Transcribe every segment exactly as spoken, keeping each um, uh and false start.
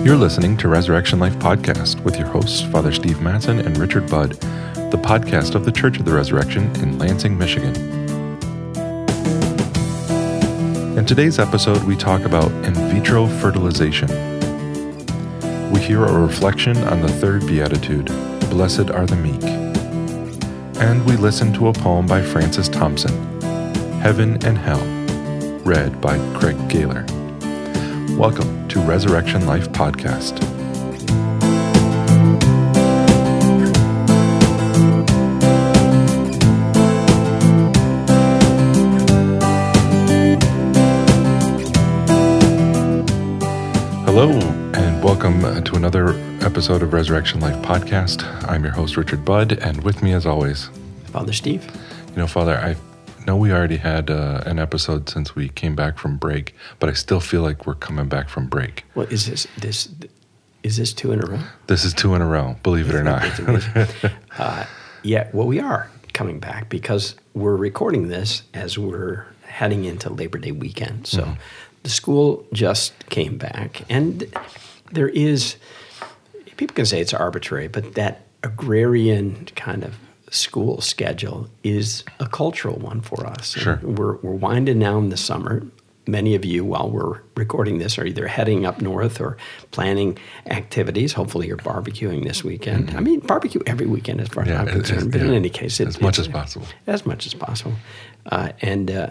You're listening to Resurrection Life Podcast with your hosts, Father Steve Matson and Richard Budd, the podcast of the Church of the Resurrection in Lansing, Michigan. In today's episode, we talk about in vitro fertilization. We hear a reflection on the third beatitude, Blessed are the meek. And we listen to a poem by Francis Thompson, Heaven and Hell, read by Craig Gaylor. Welcome to Resurrection Life Podcast. Hello, and welcome to another episode of Resurrection Life Podcast. I'm your host, Richard Budd, and with me, as always, Father Steve. You know, Father, I know we already had uh, an episode since we came back from break, but I still feel like we're coming back from break. Well, is this this is this two in a row? This is two in a row, believe it or not. uh, yeah, well, we are coming back because we're recording this as we're heading into Labor Day weekend. So mm. the school just came back, and there is, people can say it's arbitrary, but that agrarian kind of school schedule is a cultural one for us. Sure. We're, we're winding down the summer. Many of you, while we're recording this, are either heading up north or planning activities. Hopefully you're barbecuing this weekend. Mm-hmm. I mean, barbecue every weekend as far as yeah, I'm concerned, but yeah, in any case. It, as much as possible. As much as possible. Uh, and uh,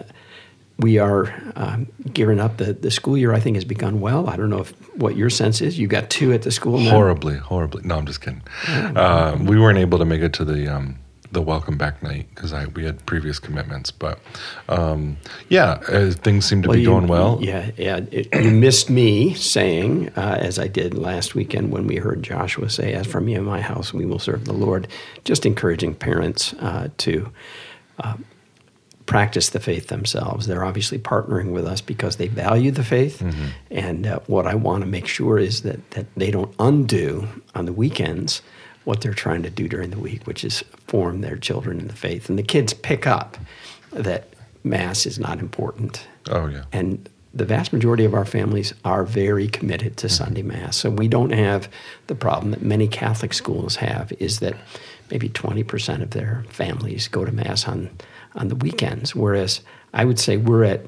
we are um, gearing up. The, the school year, I think, has begun well. I don't know if what your sense is. You got two at the school now? Horribly, horribly. No, I'm just kidding. Oh, um, we weren't able to make it to the... Um, the welcome back night because I we had previous commitments, but um, yeah, uh, things seem to well, be you, going well. Yeah, yeah. It, you missed me saying, uh, as I did last weekend when we heard Joshua say, "As for me and my house, we will serve the Lord." Just encouraging parents uh, to uh, practice the faith themselves. They're obviously partnering with us because they value the faith, mm-hmm. and uh, what I want to make sure is that that they don't undo on the weekends what they're trying to do during the week, which is form their children in the faith. And the kids pick up that Mass is not important. Oh, yeah. And the vast majority of our families are very committed to mm-hmm. Sunday Mass. So we don't have the problem that many Catholic schools have, is that maybe twenty percent of their families go to Mass on, on the weekends, whereas I would say we're at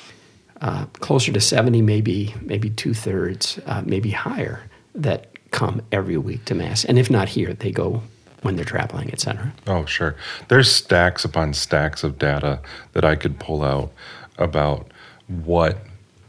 uh, closer to seventy, maybe, maybe two-thirds, uh, maybe higher, that come every week to Mass. And if not here, they go when they're traveling, et cetera. Oh, sure. There's stacks upon stacks of data that I could pull out about what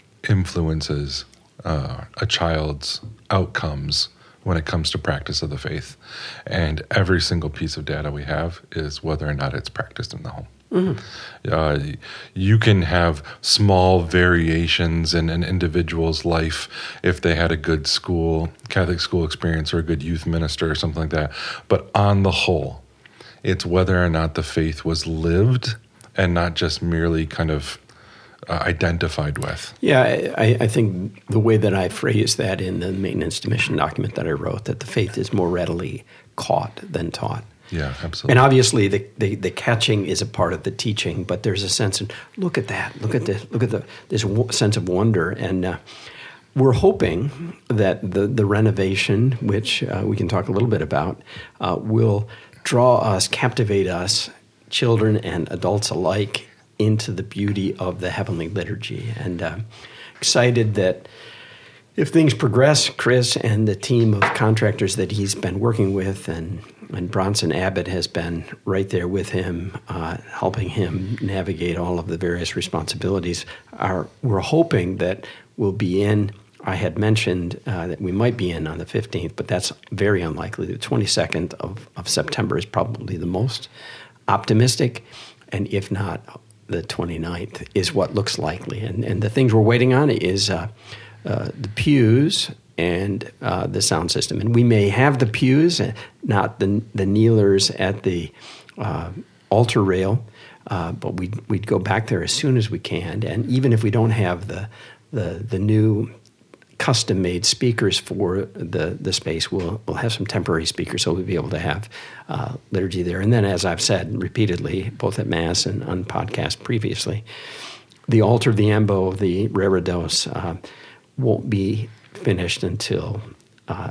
influences uh, a child's outcomes when it comes to practice of the faith. And every single piece of data we have is whether or not it's practiced in the home. Mm-hmm. Uh, you can have small variations in an individual's life if they had a good school, Catholic school experience, or a good youth minister or something like that. But on the whole, it's whether or not the faith was lived and not just merely kind of uh, identified with. Yeah, I, I think the way that I phrase that in the Maintenance to Mission document that I wrote, that the faith is more readily caught than taught. Yeah, absolutely. And obviously, the, the, the catching is a part of the teaching, but there's a sense of look at that, look at this, look at the this w- sense of wonder, and uh, we're hoping that the the renovation, which uh, we can talk a little bit about, uh, will draw us, captivate us, children and adults alike, into the beauty of the heavenly liturgy, and uh, excited that if things progress, Chris and the team of contractors that he's been working with, and and Bronson Abbott has been right there with him, uh, helping him navigate all of the various responsibilities. Are we're hoping that we'll be in. I had mentioned uh, that we might be in on the fifteenth, but that's very unlikely. The twenty-second of, of September is probably the most optimistic, and if not, the twenty-ninth is what looks likely. And and the things we're waiting on is uh, uh, the pews and uh, the sound system. And we may have the pews, not the the kneelers at the uh, altar rail, uh, but we'd, we'd go back there as soon as we can. And even if we don't have the the, the new custom-made speakers for the, the space, we'll, we'll have some temporary speakers, so we'll be able to have uh, liturgy there. And then, as I've said repeatedly, both at Mass and on podcast previously, the altar of the Ambo, the Reredos, uh, won't be finished until uh,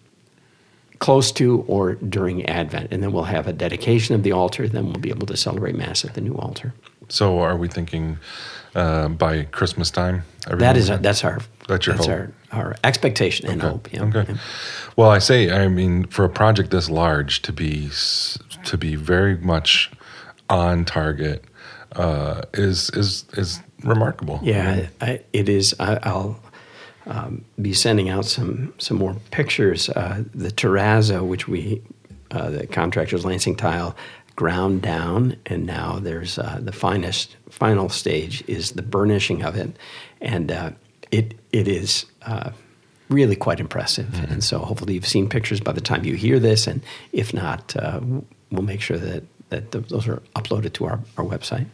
close to or during Advent. And then we'll have a dedication of the altar. Then we'll be able to celebrate Mass at the new altar. So are we thinking uh, by Christmas time? That is, a, that's our that's, your that's hope. our, our expectation and okay. hope. Yeah. Okay. Yeah. Well, I say, I mean, for a project this large to be to be very much on target uh, is is is remarkable. Yeah, I, it is. I, I'll um, be sending out some some more pictures. Uh, the terrazzo, which we uh, the contractors Lansing Tile ground down, and now there's uh, the finest final stage is the burnishing of it, and uh, it it is uh, really quite impressive. Mm-hmm. And so hopefully you've seen pictures by the time you hear this, and if not, uh, we'll make sure that that those are uploaded to our, our website.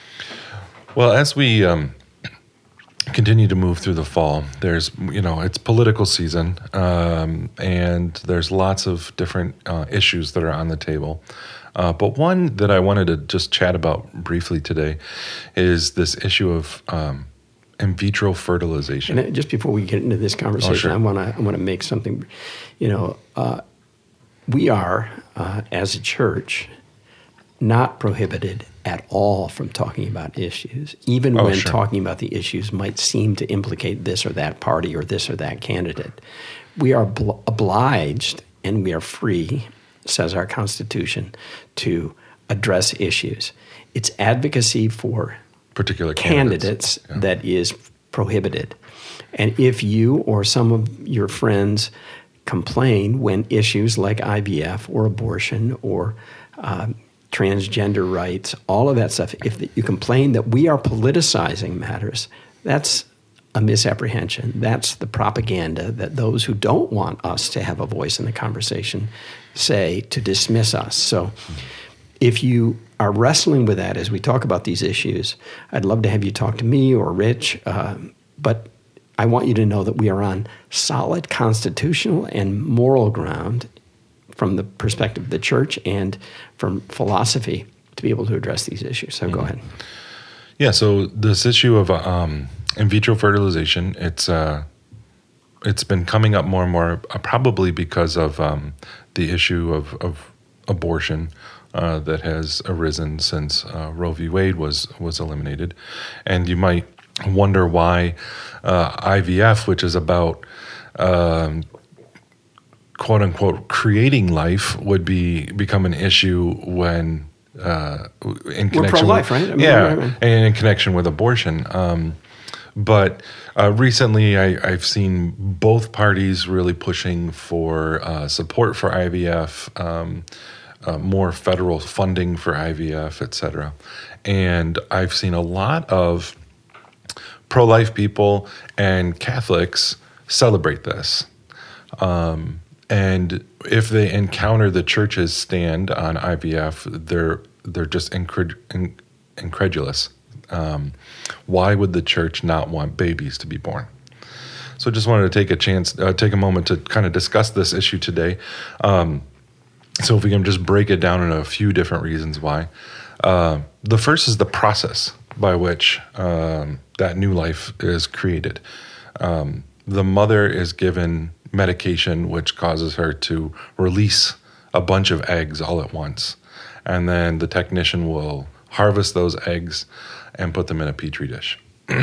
Well, as we um, continue to move through the fall, there's, you know, it's political season, um, and there's lots of different uh, issues that are on the table. Uh, but one that I wanted to just chat about briefly today is this issue of um, in vitro fertilization. And just before we get into this conversation, oh, sure. I want to I want to make something, you know, uh, we are uh, as a church not prohibited at all from talking about issues, even oh, when sure. talking about the issues might seem to implicate this or that party or this or that candidate. We are bl- obliged and we are free, says our Constitution, to address issues. It's advocacy for particular candidates, candidates yeah. that is prohibited. And if you or some of your friends complain when issues like I V F or abortion or um, transgender rights, all of that stuff, if you complain that we are politicizing matters, that's a misapprehension. That's the propaganda that those who don't want us to have a voice in the conversation say to dismiss us. So if you are wrestling with that as we talk about these issues, I'd love to have you talk to me or Rich, uh, but I want you to know that we are on solid constitutional and moral ground from the perspective of the church and from philosophy to be able to address these issues. So mm-hmm. go ahead. Yeah, so this issue of um, in vitro fertilization, it's uh, it's been coming up more and more, uh, probably because of um, the issue of, of abortion uh, that has arisen since uh, Roe v. Wade was was eliminated. And you might wonder why uh, I V F, which is about um, quote unquote creating life, would be become an issue when uh, in connection We're pro-life, with, right? I mean, yeah, right, right. and in connection with abortion. Um, but uh, recently, I, I've seen both parties really pushing for uh, support for I V F, um, uh, more federal funding for I V F, et cetera. And I've seen a lot of pro-life people and Catholics celebrate this. Um, and if they encounter the church's stand on I V F, they're they're just incred- incredulous. Um, why would the church not want babies to be born? So I just wanted to take a chance, uh, take a moment to kind of discuss this issue today. Um, so if we can just break it down into a few different reasons why. Uh, the first is the process by which um, that new life is created. Um, the mother is given medication which causes her to release a bunch of eggs all at once. And then the technician will harvest those eggs and put them in a petri dish.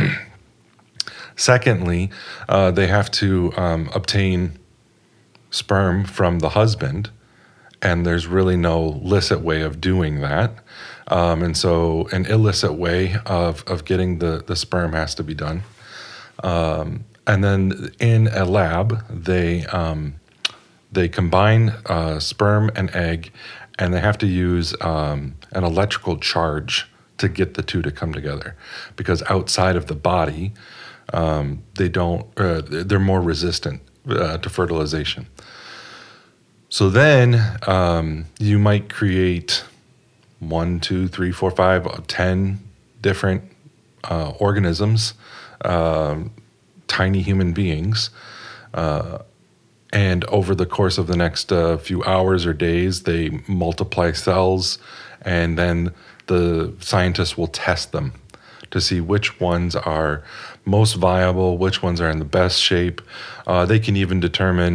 Secondly, uh, they have to um, obtain sperm from the husband, and there's really no licit way of doing that. Um, and so an illicit way of, of getting the, the sperm has to be done. Um, and then in a lab, they um, they combine uh, sperm and egg, and they have to use um, an electrical charge to get the two to come together, because outside of the body, um, they don't. Uh, they're more resistant uh, to fertilization. So then um, you might create one, two, three, four, five, ten different uh, organisms, uh, tiny human beings, uh, and over the course of the next uh, few hours or days, they multiply cells, and then the scientists will test them to see which ones are most viable, which ones are in the best shape. Uh, they can even determine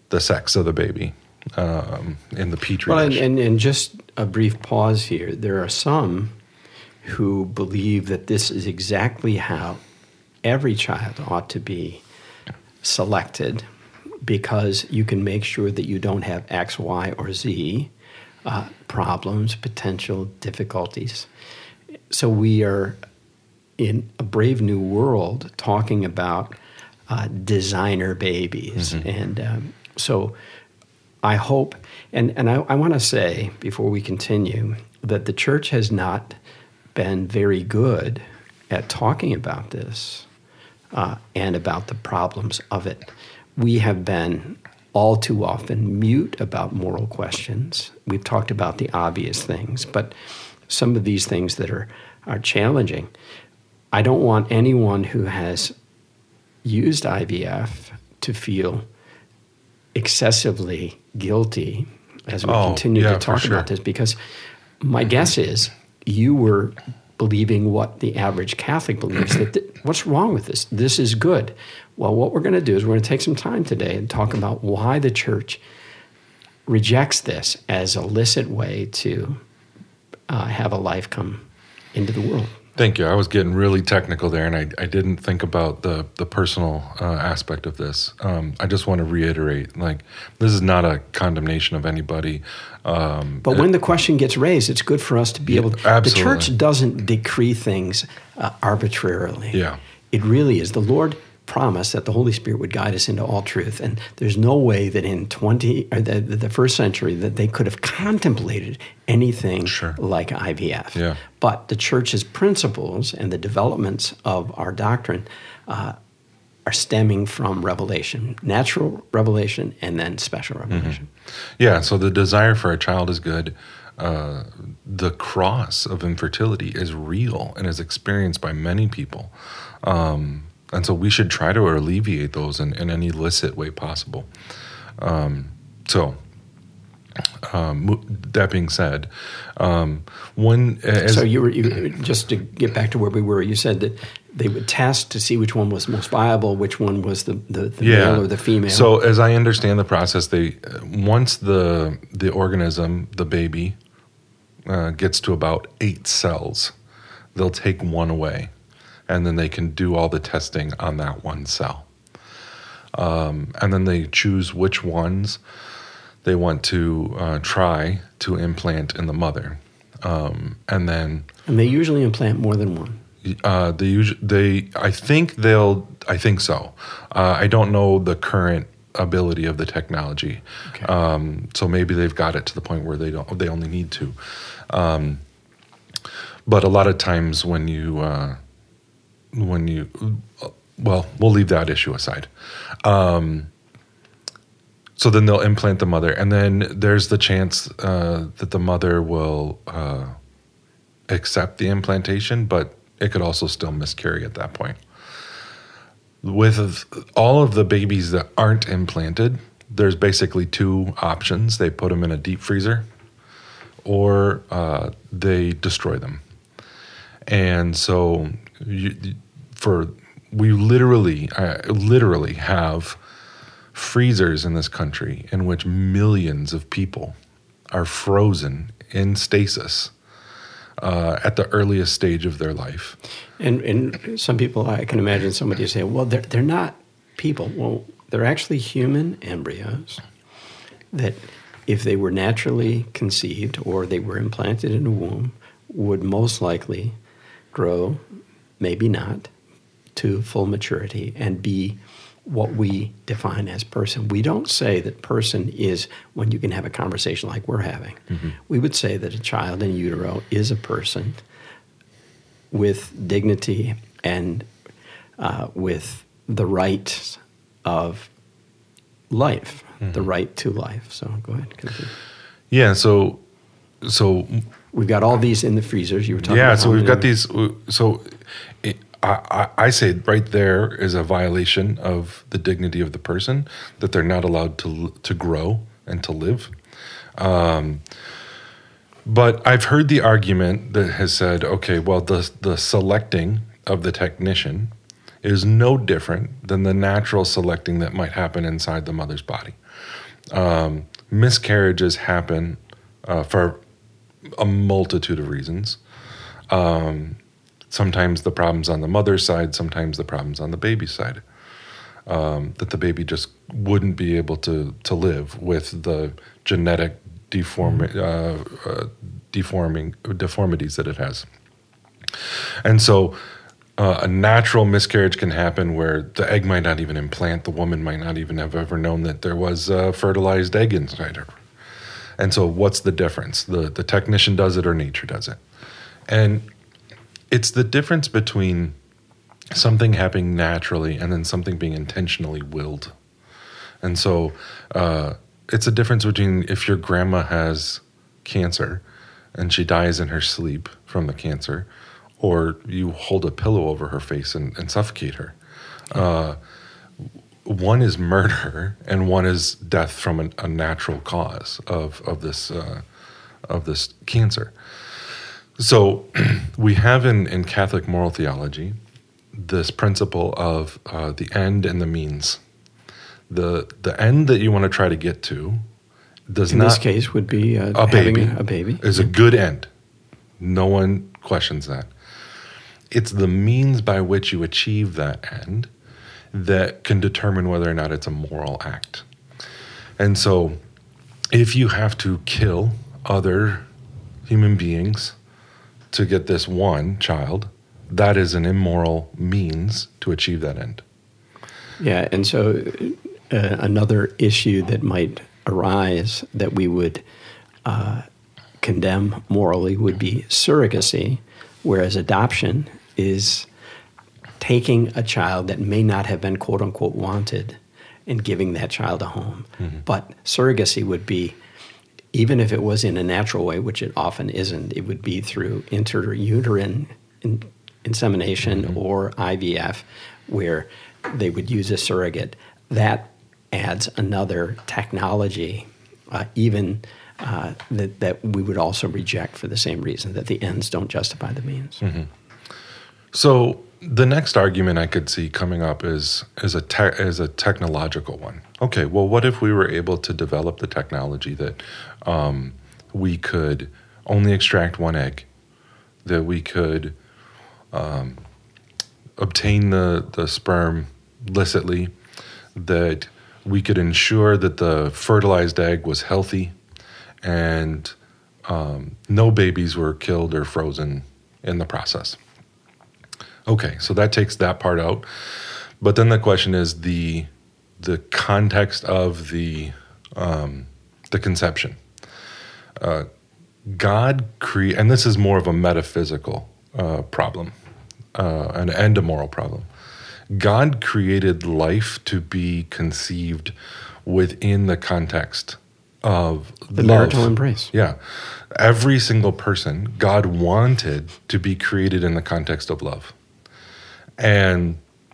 the sex of the baby um, in the petri Well, and, dish. and, and just a brief pause here. There are some who believe that this is exactly how every child ought to be selected, because you can make sure that you don't have X, Y, or Z uh, problems, potential difficulties. So we are in a brave new world talking about uh, designer babies. Mm-hmm. And um, so I hope, and, and I, I want to say before we continue, that the church has not been very good at talking about this uh, and about the problems of it. We have been all too often mute about moral questions. We've talked about the obvious things, but some of these things that are, are challenging. I don't want anyone who has used I V F to feel excessively guilty as we oh, continue yeah, to talk sure. about this, because my guess is you were believing what the average Catholic believes, that th- what's wrong with this? This is good. Well, what we're going to do is we're going to take some time today and talk about why the church rejects this as a licit way to uh, have a life come into the world. Thank you. I was getting really technical there, and I, I didn't think about the, the personal uh, aspect of this. Um, I just want to reiterate, like, this is not a condemnation of anybody. Um, but when the question gets raised, it's good for us to be yeah, able to... absolutely. The church doesn't decree things uh, arbitrarily. Yeah. It really is. The Lord promised that the Holy Spirit would guide us into all truth, and there's no way that in twenty or the, the first century that they could have contemplated anything sure. like I V F. Yeah. But the church's principles and the developments of our doctrine uh, are stemming from revelation, natural revelation, and then special revelation. Mm-hmm. Yeah, so the desire for a child is good. Uh, the cross of infertility is real and is experienced by many people. Um, and so we should try to alleviate those in, in any licit way possible. Um, so... Um, that being said, um, one as, so you were you, just to get back to where we were. You said that they would test to see which one was most viable, which one was the, the, the yeah. male or the female. So as I understand the process, they once the the organism, the baby, uh, gets to about eight cells, they'll take one away, and then they can do all the testing on that one cell, um, and then they choose which ones they want to uh, try to implant in the mother, um, and then and they usually implant more than one. Uh, they usually they I think they'll I think so. Uh, I don't know the current ability of the technology, okay. um, so maybe they've got it to the point where they don't they only need to. Um, but a lot of times when you uh, when you well we'll leave that issue aside. Um, So then they'll implant the mother, and then there's the chance uh, that the mother will uh, accept the implantation, but it could also still miscarry at that point. With all of the babies that aren't implanted, there's basically two options. They put them in a deep freezer, or uh, they destroy them. And so you, for we literally, uh, literally have freezers in this country in which millions of people are frozen in stasis uh, at the earliest stage of their life. And and some people, I can imagine somebody say, well, they're, they're not people. Well, they're actually human embryos that if they were naturally conceived or they were implanted in a womb would most likely grow, maybe not, to full maturity and be what we define as person. We don't say that person is when you can have a conversation like we're having. Mm-hmm. We would say that a child in utero is a person with dignity and uh, with the right of life, mm-hmm. the right to life. So go ahead, continue. Yeah, so so we've got all these in the freezers. You were talking yeah, about so we've got many. these. So it, I, I say right there is a violation of the dignity of the person, that they're not allowed to to grow and to live. Um, but I've heard the argument that has said, okay, well, the the selecting of the technician is no different than the natural selecting that might happen inside the mother's body. Um, miscarriages happen uh, for a multitude of reasons. Um, sometimes the problem's on the mother's side, sometimes the problem's on the baby's side. Um, that the baby just wouldn't be able to, to live with the genetic deform, uh, uh, deforming deformities that it has. And so uh, a natural miscarriage can happen where the egg might not even implant. The woman might not even have ever known that there was a fertilized egg inside her. And so what's the difference? The, the technician does it or nature does it? And it's the difference between something happening naturally and then something being intentionally willed. And so uh, it's a difference between if your grandma has cancer and she dies in her sleep from the cancer, or you hold a pillow over her face and, and suffocate her. Uh, one is murder and one is death from an, a natural cause of, of this uh, of this cancer. So we have in, in Catholic moral theology this principle of uh, the end and the means. The the end that you want to try to get to does in not... In this case would be uh, a baby. having a baby. Is a good end. No one questions that. It's the means by which you achieve that end that can determine whether or not it's a moral act. And so if you have to kill other human beings to get this one child, that is an immoral means to achieve that end. Yeah, and so uh, another issue that might arise that we would uh, condemn morally would be surrogacy, whereas adoption is taking a child that may not have been quote-unquote wanted and giving that child a home. Mm-hmm. But surrogacy would be, even if it was in a natural way, which it often isn't, it would be through intrauterine in, insemination mm-hmm. or I V F, where they would use a surrogate. That adds another technology, uh, even uh, that, that we would also reject for the same reason, that the ends don't justify the means. Mm-hmm. So the next argument I could see coming up is is a te- is a technological one. Okay, well, what if we were able to develop the technology that um, we could only extract one egg, that we could um, obtain the, the sperm licitly, that we could ensure that the fertilized egg was healthy, and um, no babies were killed or frozen in the process. Okay, so that takes that part out. But then the question is the the context of the um, the conception. Uh, God cre- and this is more of a metaphysical uh, problem, uh, an and a moral problem. God created life to be conceived within the context of the love. marital embrace. Yeah. Every single person, God wanted to be created in the context of love. And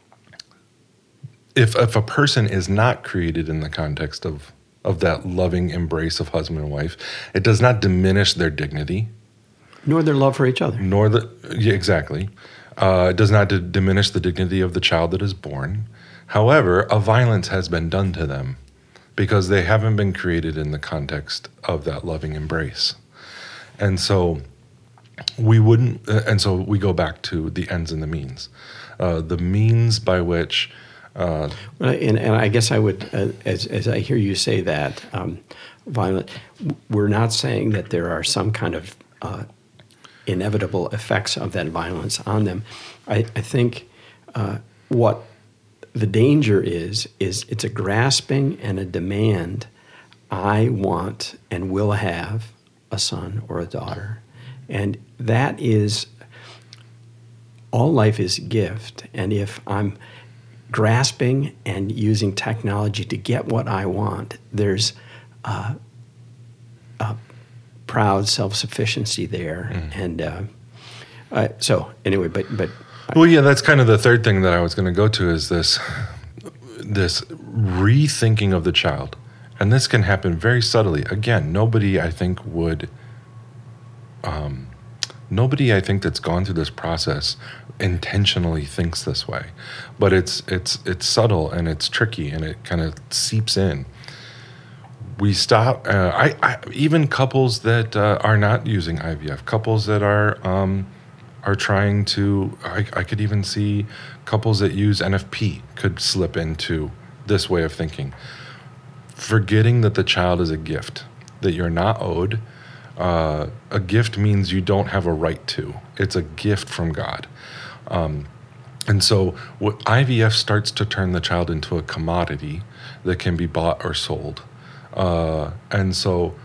if if a person is not created in the context of, of that loving embrace of husband and wife, it does not diminish their dignity. Nor their love for each other. Nor the, yeah, exactly. Uh, it does not d- diminish the dignity of the child that is born. However, a violence has been done to them because they haven't been created in the context of that loving embrace. And so we wouldn't, uh, and so we go back to the ends and the means. Uh, the means by which... Uh, well, and, and I guess I would, uh, as, as I hear you say that, um, violent, we're not saying that there are some kind of uh, inevitable effects of that violence on them. I, I think uh, what the danger is, is it's a grasping and a demand. I want and will have a son or a daughter. And that is, all life is a gift. And if I'm grasping and using technology to get what I want, there's uh, a proud self-sufficiency there. Mm. And uh, uh, so anyway, but... but well, yeah, that's kind of the third thing that I was going to go to is this, this rethinking of the child. And this can happen very subtly. Again, nobody, I think, would... Um, nobody, I think, that's gone through this process intentionally thinks this way, but it's it's it's subtle and it's tricky and it kind of seeps in. we stop. Uh, I, I even couples that uh, are not using I V F, couples that are um, are trying to. I, I could even see couples that use N F P could slip into this way of thinking, forgetting that the child is a gift that you're not owed. Uh, a gift means you don't have a right to. It's a gift from God. Um, and so what I V F starts to turn the child into a commodity that can be bought or sold. Uh, and so,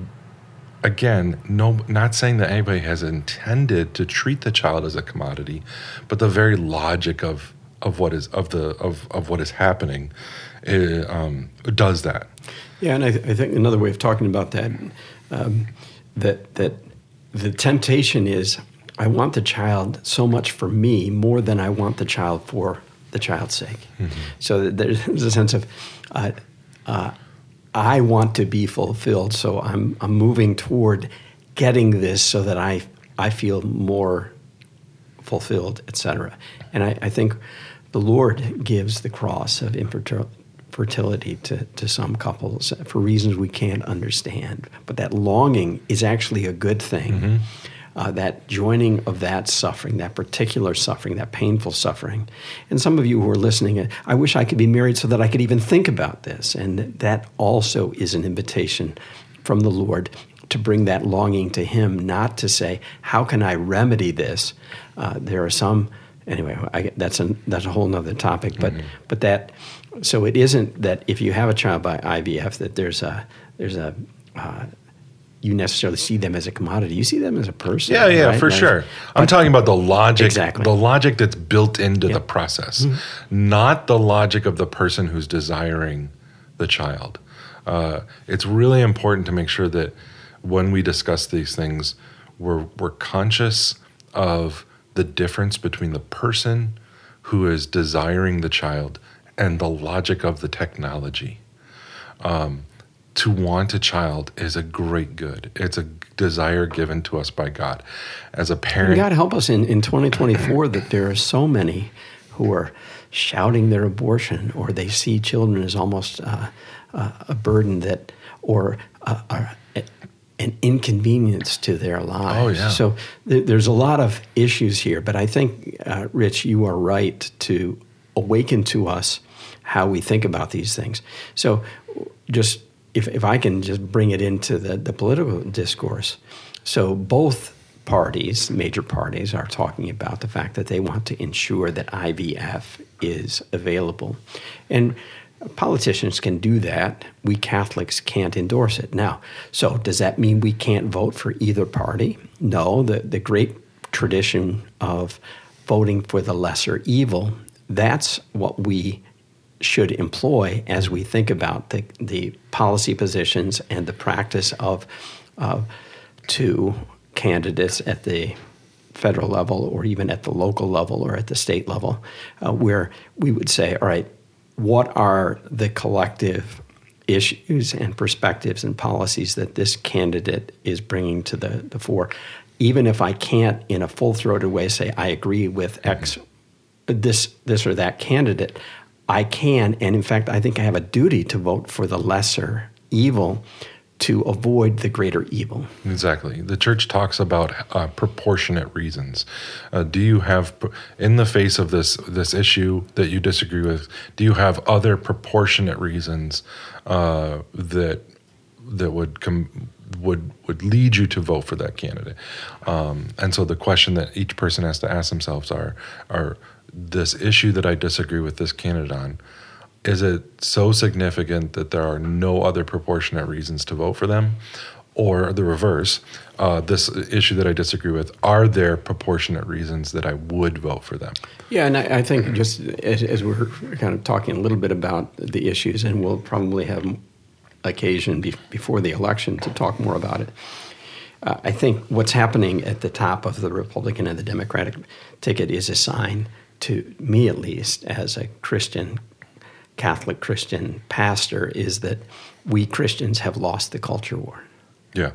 again, no, not saying that anybody has intended to treat the child as a commodity, but the very logic of of what is of the of, of what is happening it, um, does that. Yeah, and I, th- I think another way of talking about that, um, that that the temptation is, I want the child so much for me more than I want the child for the child's sake. Mm-hmm. So there's a sense of, uh, uh, I want to be fulfilled, so I'm I'm moving toward getting this so that I I feel more fulfilled, et cetera. And I, I think the Lord gives the cross of infertility to, to some couples for reasons we can't understand. But that longing is actually a good thing. Mm-hmm. Uh, that joining of that suffering, that particular suffering, that painful suffering. And some of you who are listening, I wish I could be married so that I could even think about this. And that also is an invitation from the Lord to bring that longing to Him, not to say, how can I remedy this? Uh, there are some, anyway, I, that's, a, that's a whole nother topic. But mm-hmm. but that, so it isn't that if you have a child by I V F that there's a, there's a, uh, you necessarily see them as a commodity. You see them as a person. Yeah, yeah, right? for Like, sure. I'm talking about the logic, exactly. the logic that's built into yep. the process, mm-hmm. not the logic of the person who's desiring the child. Uh, it's really important to make sure that when we discuss these things, we're we're conscious of the difference between the person who is desiring the child and the logic of the technology. Um, To want a child is a great good. It's a desire given to us by God. As a parent, God help us in, in twenty twenty-four that there are so many who are shouting their abortion, or they see children as almost uh, uh, a burden that, or uh, uh, an inconvenience to their lives. Oh, yeah. So th- there's a lot of issues here. But I think, uh, Rich, you are right to awaken to us how we think about these things. So just If if I can just bring it into the, the political discourse. So both parties, major parties, are talking about the fact that they want to ensure that I V F is available. And politicians can do that. We Catholics can't endorse it. Now, so does that mean we can't vote for either party? No, the, the great tradition of voting for the lesser evil, that's what we should employ as we think about the, the policy positions and the practice of uh, two candidates at the federal level or even at the local level or at the state level, uh, where we would say, all right, what are the collective issues and perspectives and policies that this candidate is bringing to the, the fore? Even if I can't, in a full-throated way, say I agree with X, this this or that candidate, I can, and in fact, I think I have a duty to vote for the lesser evil to avoid the greater evil. Exactly. The church talks about uh, proportionate reasons. Uh, do you have, in the face of this this issue that you disagree with, do you have other proportionate reasons uh, that that would com- would would lead you to vote for that candidate? Um, and so the question that each person has to ask themselves are are. This issue that I disagree with this candidate on, is it so significant that there are no other proportionate reasons to vote for them? Or the reverse, uh, this issue that I disagree with, are there proportionate reasons that I would vote for them? Yeah, and I, I think just as, as we're kind of talking a little bit about the issues, and we'll probably have occasion be, before the election to talk more about it, uh, I think what's happening at the top of the Republican and the Democratic ticket is a sign, to me at least, as a Christian, Catholic Christian pastor, is that we Christians have lost the culture war. Yeah.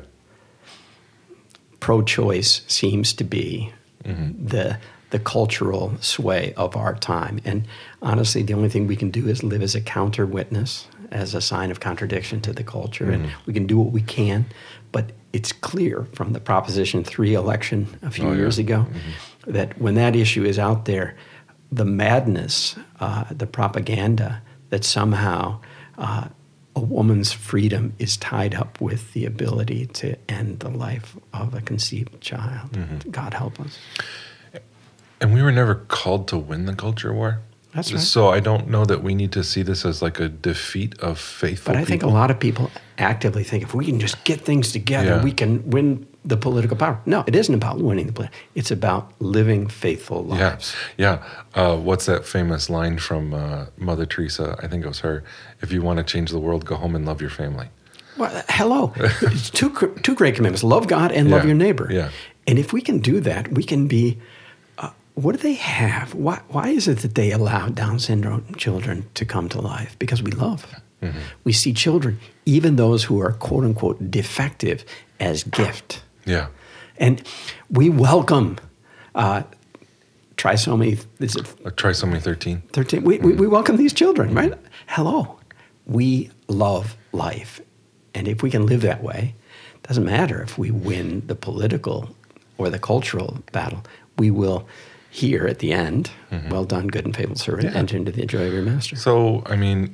Pro-choice seems to be mm-hmm. the the cultural sway of our time. And honestly, the only thing we can do is live as a counter witness, as a sign of contradiction to the culture, mm-hmm. and we can do what we can, but it's clear from the Proposition three election a few oh, years yeah. ago mm-hmm. that when that issue is out there, the madness, uh, the propaganda that somehow uh, a woman's freedom is tied up with the ability to end the life of a conceived child. Mm-hmm. God help us. And we were never called to win the culture war. That's right. So I don't know that we need to see this as like a defeat of faithful But I people. think a lot of people actively think if we can just get things together, Yeah. we can win the political power. No, it isn't about winning the political. It's about living faithful lives. Yeah, yeah. Uh, what's that famous line from uh, Mother Teresa? I think it was her. If you want to change the world, go home and love your family. Well, hello. It's two, two great commandments. Love God and love Yeah, your neighbor. yeah. And if we can do that, we can be... What do they have? Why, why is it that they allow Down syndrome children to come to life? Because we love. Mm-hmm. We see children, even those who are quote unquote defective, as gift. Yeah. And we welcome uh, trisomy, is it Uh, trisomy thirteen. thirteen? We, mm-hmm. we, we welcome these children, mm-hmm. right? Hello. We love life. And if we can live that way, it doesn't matter if we win the political or the cultural battle, we will... Here at the end, mm-hmm. well done, good and faithful servant, yeah. enter into the joy of your master. So, I mean,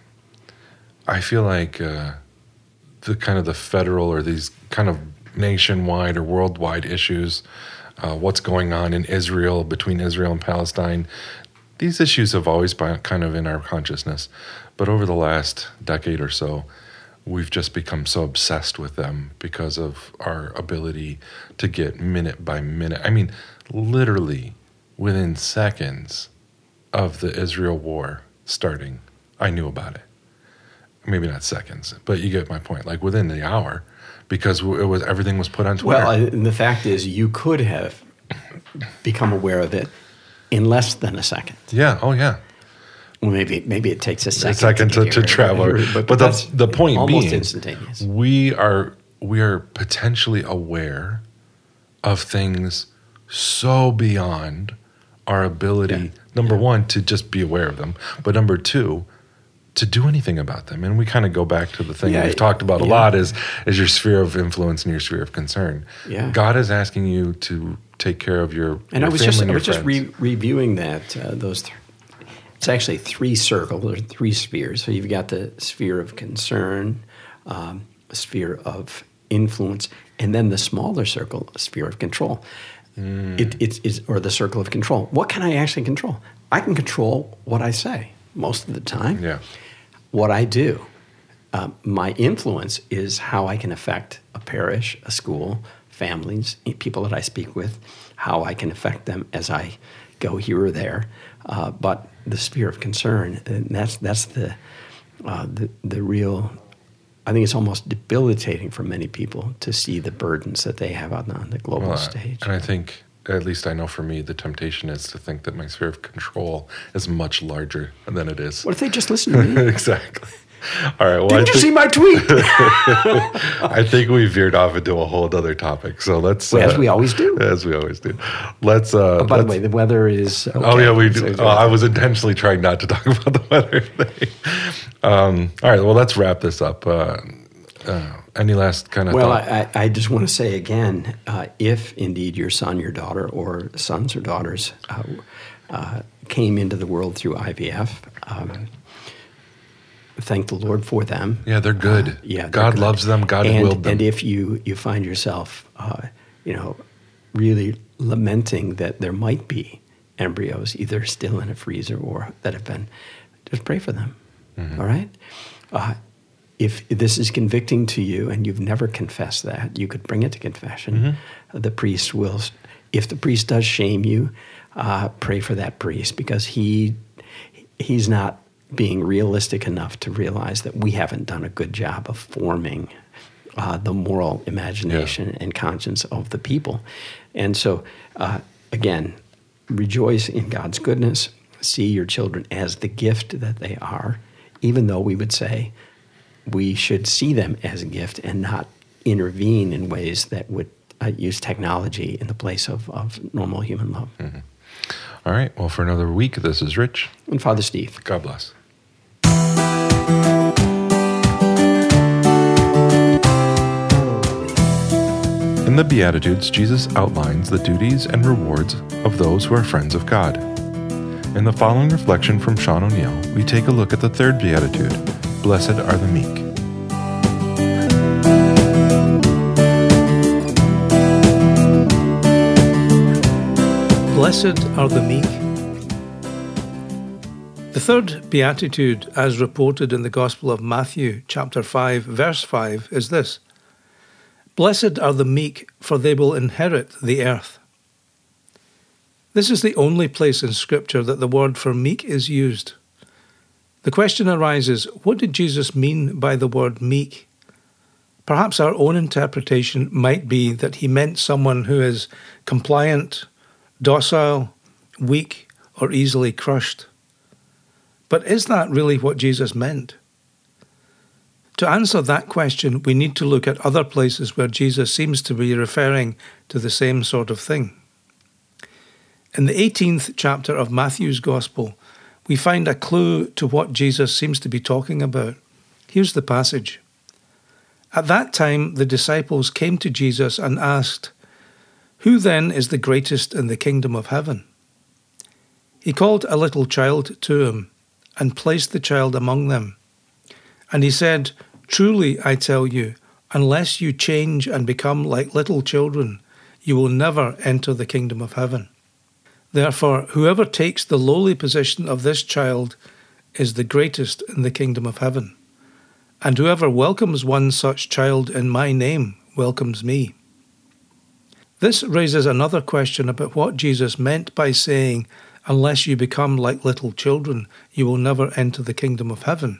I feel like uh, the kind of the federal or these kind of nationwide or worldwide issues, uh, what's going on in Israel, between Israel and Palestine, these issues have always been kind of in our consciousness. But over the last decade or so, we've just become so obsessed with them because of our ability to get minute by minute. I mean, literally... within seconds of the Israel war starting, I knew about it. Maybe not seconds, but you get my point. Like within the hour, because it was everything was put on Twitter. Well, and the fact is, you could have become aware of it in less than a second. Yeah. Oh, yeah. Well, maybe maybe it takes a second, a second to, to, to travel. But, but, but the, the point almost being, instantaneous. we are we are potentially aware of things so beyond our ability, yeah. number yeah. one, to just be aware of them, but number two, to do anything about them. And we kind of go back to the thing yeah, we've talked about yeah. a lot is, is your sphere of influence and your sphere of concern. Yeah. God is asking you to take care of your, and your I was family just, and I your was just re- reviewing that, uh, those th- it's actually three circles or three spheres. So you've got the sphere of concern, um, a sphere of influence, and then the smaller circle, a sphere of control. Mm. It, it's, it's, or the circle of control. What can I actually control? I can control what I say most of the time. Yeah. What I do. Uh, my influence is how I can affect a parish, a school, families, people that I speak with, how I can affect them as I go here or there. Uh, but the sphere of concern, and that's that's the uh, the the real. I think it's almost debilitating for many people to see the burdens that they have on, on the global well, stage. And I think, at least I know for me, the temptation is to think that my sphere of control is much larger than it is. What if they just listen to me? Exactly. All right. Well, Didn't I you think, see my tweet? I think we veered off into a whole other topic. So let's, well, uh, as we always do, as we always do. Let's. Uh, oh, by let's, the way, the weather is. Okay. Oh yeah, we. Do. Oh, I was intentionally trying not to talk about the weather today. Um, all right. Well, let's wrap this up. Uh, uh, any last kind of well, thought? I, I just want to say again, uh, if indeed your son, your daughter, or sons or daughters uh, uh, came into the world through I V F, um, thank the Lord for them. Yeah, they're good. Uh, yeah, they're God good. loves them. God and, willed them. And if you, you find yourself, uh, you know, really lamenting that there might be embryos either still in a freezer or that have been, just pray for them. Mm-hmm. All right? Uh, If this is convicting to you and you've never confessed that, you could bring it to confession. Mm-hmm. The priest will, if the priest does shame you, uh, pray for that priest because he he's not being realistic enough to realize that we haven't done a good job of forming uh, the moral imagination yeah. and conscience of the people. And so, uh, again, rejoice in God's goodness. See your children as the gift that they are, even though we would say, we should see them as a gift and not intervene in ways that would uh, use technology in the place of, of normal human love. Mm-hmm. All right. Well, for another week, this is Rich. And Father Steve. God bless. In the Beatitudes, Jesus outlines the duties and rewards of those who are friends of God. In the following reflection from Sean O'Neill, we take a look at the third Beatitude, Blessed are the meek. Blessed are the meek. The third beatitude, as reported in the Gospel of Matthew, chapter five, verse five, is this: Blessed are the meek, for they will inherit the earth. This is the only place in Scripture that the word for meek is used. The question arises, what did Jesus mean by the word meek? Perhaps our own interpretation might be that he meant someone who is compliant, docile, weak, or easily crushed. But is that really what Jesus meant? To answer that question, we need to look at other places where Jesus seems to be referring to the same sort of thing. In the eighteenth chapter of Matthew's Gospel, we find a clue to what Jesus seems to be talking about. Here's the passage. At that time, the disciples came to Jesus and asked, "Who then is the greatest in the kingdom of heaven?" He called a little child to him and placed the child among them. And he said, "Truly, I tell you, unless you change and become like little children, you will never enter the kingdom of heaven. Therefore, whoever takes the lowly position of this child is the greatest in the kingdom of heaven. And whoever welcomes one such child in my name welcomes me." This raises another question about what Jesus meant by saying, "Unless you become like little children, you will never enter the kingdom of heaven."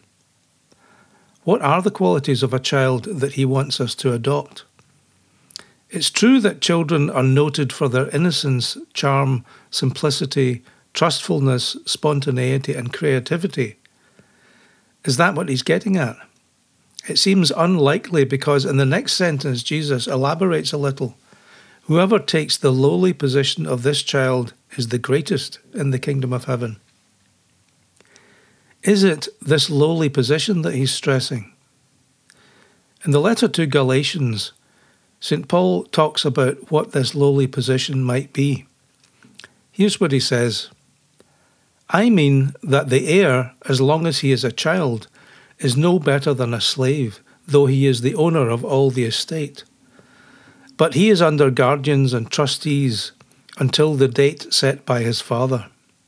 What are the qualities of a child that he wants us to adopt? It's true that children are noted for their innocence, charm, simplicity, trustfulness, spontaneity, and creativity. Is that what he's getting at? It seems unlikely because in the next sentence Jesus elaborates a little. Whoever takes the lowly position of this child is the greatest in the kingdom of heaven. Is it this lowly position that he's stressing? In the letter to Galatians, Saint Paul talks about what this lowly position might be. Here's what he says: "I mean that the heir, as long as he is a child, is no better than a slave, though he is the owner of all the estate. But he is under guardians and trustees until the date set by his father."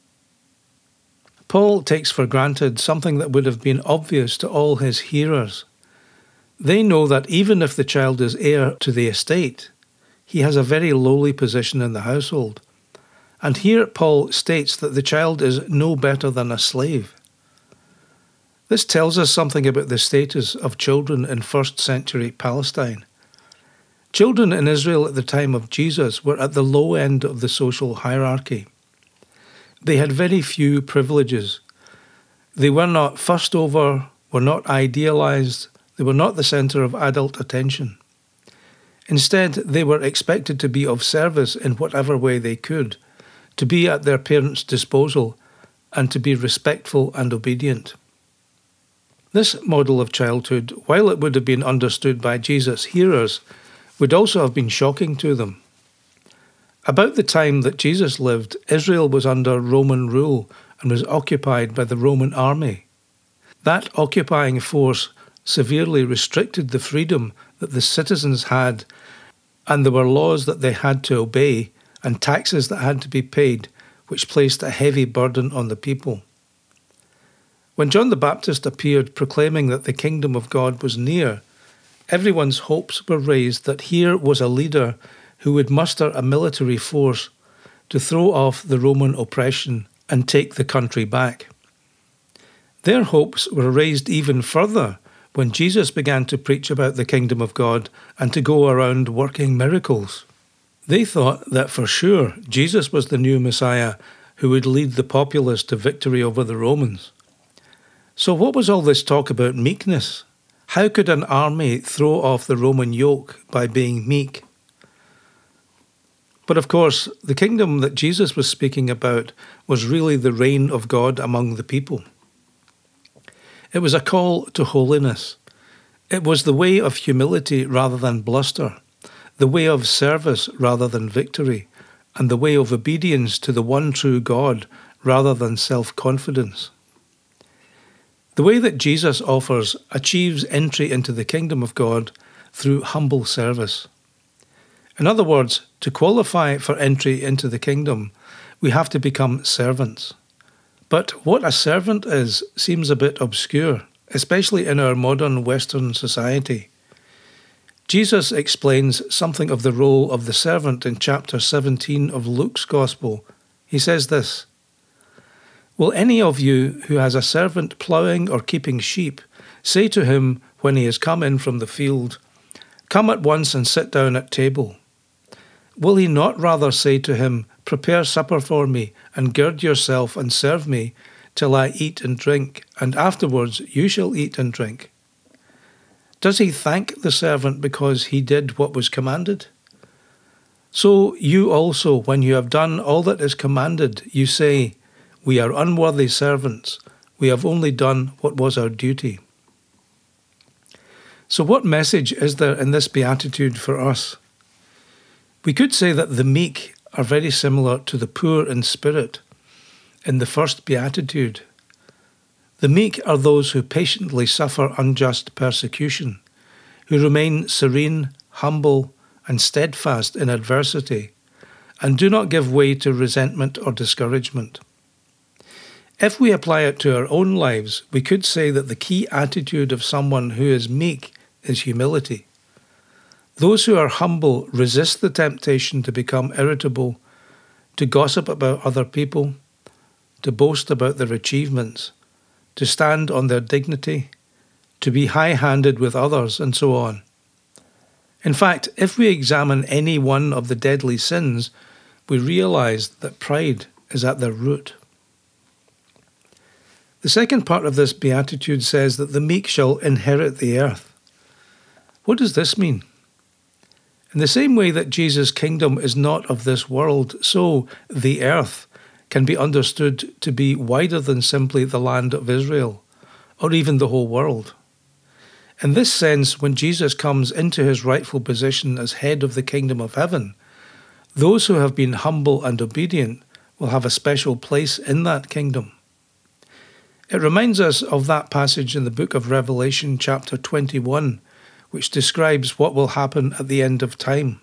Paul takes for granted something that would have been obvious to all his hearers. They know that even if the child is heir to the estate, he has a very lowly position in the household. And here Paul states that the child is no better than a slave. This tells us something about the status of children in first century Palestine. Children in Israel at the time of Jesus were at the low end of the social hierarchy. They had very few privileges. They were not fussed over, were not idealized, they were not the center of adult attention. Instead, they were expected to be of service in whatever way they could, to be at their parents' disposal, and to be respectful and obedient. This model of childhood, while it would have been understood by Jesus' hearers, would also have been shocking to them. About the time that Jesus lived, Israel was under Roman rule and was occupied by the Roman army. That occupying force severely restricted the freedom that the citizens had, and there were laws that they had to obey and taxes that had to be paid, which placed a heavy burden on the people. When John the Baptist appeared proclaiming that the kingdom of God was near, everyone's hopes were raised that here was a leader who would muster a military force to throw off the Roman oppression and take the country back. Their hopes were raised even further when Jesus began to preach about the kingdom of God and to go around working miracles. They thought that for sure Jesus was the new Messiah who would lead the populace to victory over the Romans. So what was all this talk about meekness? How could an army throw off the Roman yoke by being meek? But of course, the kingdom that Jesus was speaking about was really the reign of God among the people. It was a call to holiness. It was the way of humility rather than bluster, the way of service rather than victory, and the way of obedience to the one true God rather than self-confidence. The way that Jesus offers achieves entry into the kingdom of God through humble service. In other words, to qualify for entry into the kingdom, we have to become servants. But what a servant is seems a bit obscure, especially in our modern Western society. Jesus explains something of the role of the servant in chapter seventeen of Luke's Gospel. He says this, "Will any of you who has a servant ploughing or keeping sheep say to him when he has come in from the field, 'Come at once and sit down at table'? Will he not rather say to him, 'Prepare supper for me, and gird yourself and serve me, till I eat and drink, and afterwards you shall eat and drink'? Does he thank the servant because he did what was commanded? So you also, when you have done all that is commanded, you say, 'We are unworthy servants. We have only done what was our duty.'" So what message is there in this beatitude for us? We could say that the meek are very similar to the poor in spirit in the first beatitude. The meek are those who patiently suffer unjust persecution, who remain serene, humble, and steadfast in adversity, and do not give way to resentment or discouragement. If we apply it to our own lives, we could say that the key attitude of someone who is meek is humility. Those who are humble resist the temptation to become irritable, to gossip about other people, to boast about their achievements, to stand on their dignity, to be high-handed with others, and so on. In fact, if we examine any one of the deadly sins, we realize that pride is at their root. The second part of this beatitude says that the meek shall inherit the earth. What does this mean? In the same way that Jesus' kingdom is not of this world, so the earth can be understood to be wider than simply the land of Israel, or even the whole world. In this sense, when Jesus comes into his rightful position as head of the kingdom of heaven, those who have been humble and obedient will have a special place in that kingdom. It reminds us of that passage in the book of Revelation, chapter twenty-one, which describes what will happen at the end of time.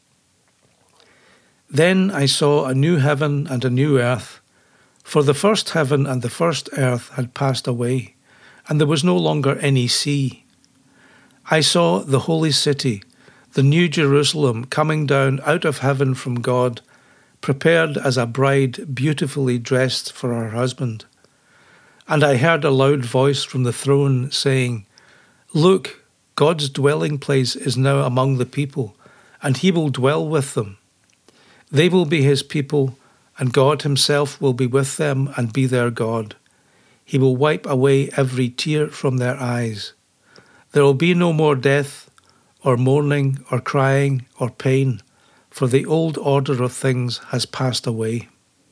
"Then I saw a new heaven and a new earth, for the first heaven and the first earth had passed away, and there was no longer any sea. I saw the holy city, the new Jerusalem, coming down out of heaven from God, prepared as a bride beautifully dressed for her husband. And I heard a loud voice from the throne saying, 'Look, God's dwelling place is now among the people, and he will dwell with them. They will be his people, and God himself will be with them and be their God. He will wipe away every tear from their eyes. There will be no more death, or mourning, or crying, or pain, for the old order of things has passed away.'"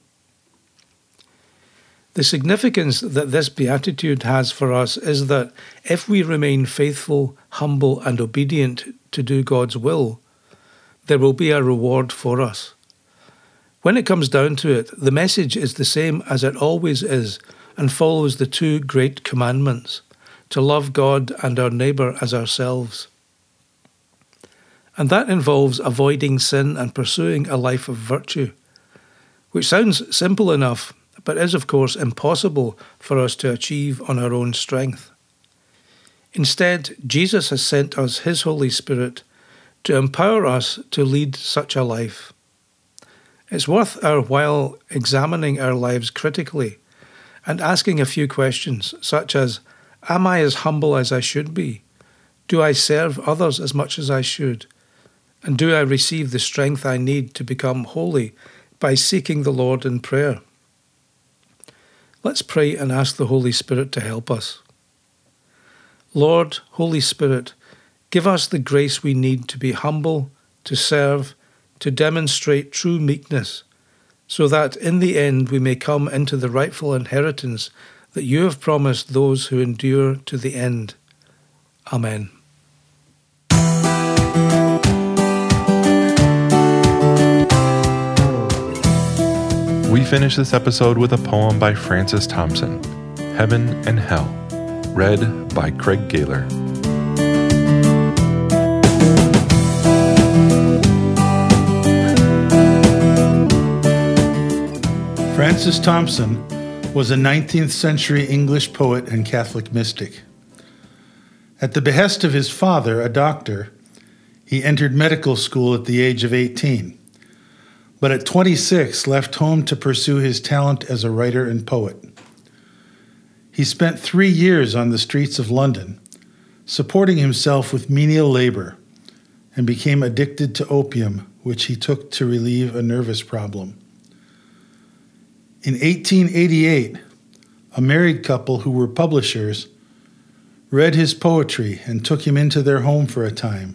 The significance that this beatitude has for us is that if we remain faithful, humble, and obedient to do God's will, there will be a reward for us. When it comes down to it, the message is the same as it always is and follows the two great commandments, to love God and our neighbour as ourselves. And that involves avoiding sin and pursuing a life of virtue, which sounds simple enough, but is of course impossible for us to achieve on our own strength. Instead, Jesus has sent us his Holy Spirit to empower us to lead such a life. It's worth our while examining our lives critically and asking a few questions, such as, am I as humble as I should be? Do I serve others as much as I should? And do I receive the strength I need to become holy by seeking the Lord in prayer? Let's pray and ask the Holy Spirit to help us. Lord, Holy Spirit, give us the grace we need to be humble, to serve, to demonstrate true meekness, so that in the end we may come into the rightful inheritance that you have promised those who endure to the end. Amen. We finish this episode with a poem by Francis Thompson, Heaven and Hell, read by Craig Gaylor. Francis Thompson was a nineteenth century English poet and Catholic mystic. At the behest of his father, a doctor, he entered medical school at the age of eighteen, but at twenty-six left home to pursue his talent as a writer and poet. He spent three years on the streets of London, supporting himself with menial labor, and became addicted to opium, which he took to relieve a nervous problem. In eighteen eighty-eight, a married couple who were publishers read his poetry and took him into their home for a time.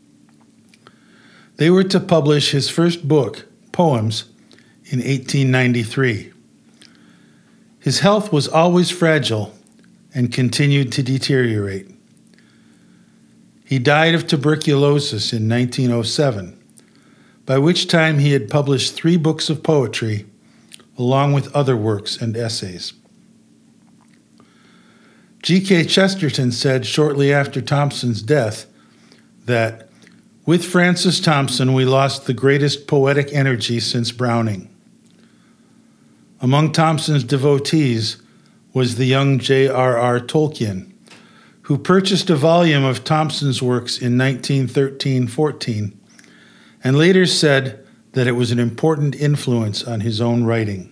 They were to publish his first book, Poems, in eighteen ninety-three. His health was always fragile and continued to deteriorate. He died of tuberculosis in nineteen oh seven, by which time he had published three books of poetry along with other works and essays. G K Chesterton said shortly after Thompson's death that, "With Francis Thompson we lost the greatest poetic energy since Browning." Among Thompson's devotees was the young J R R Tolkien, who purchased a volume of Thompson's works in nineteen thirteen fourteen and later said that it was an important influence on his own writing.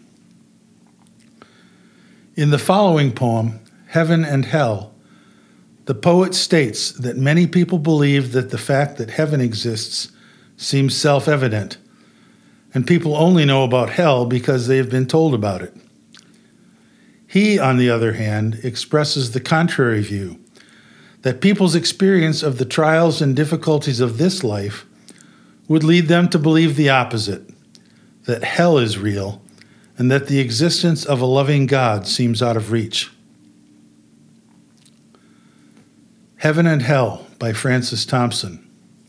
In the following poem, Heaven and Hell, the poet states that many people believe that the fact that heaven exists seems self-evident, and people only know about hell because they have been told about it. He, on the other hand, expresses the contrary view, that people's experience of the trials and difficulties of this life would lead them to believe the opposite, that hell is real, and that the existence of a loving God seems out of reach. Heaven and Hell by Francis Thompson.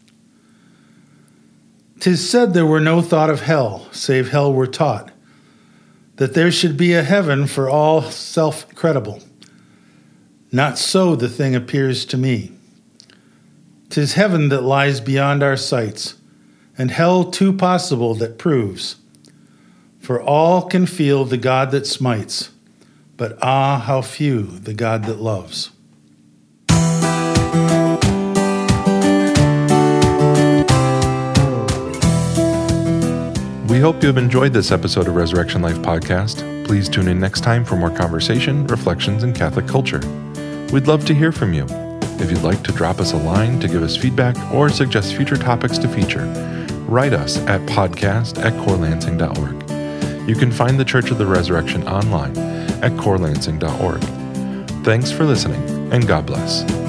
'Tis said there were no thought of hell, save hell were taught, that there should be a heaven for all self-credible. Not so the thing appears to me. 'Tis heaven that lies beyond our sights, and hell too possible that proves. For all can feel the God that smites, but ah, how few the God that loves. We hope you have enjoyed this episode of Resurrection Life Podcast. Please tune in next time for more conversation, reflections, and Catholic culture. We'd love to hear from you. If you'd like to drop us a line to give us feedback or suggest future topics to feature, write us at podcast at core lansing dot org. You can find the Church of the Resurrection online at core lansing dot org. Thanks for listening, and God bless.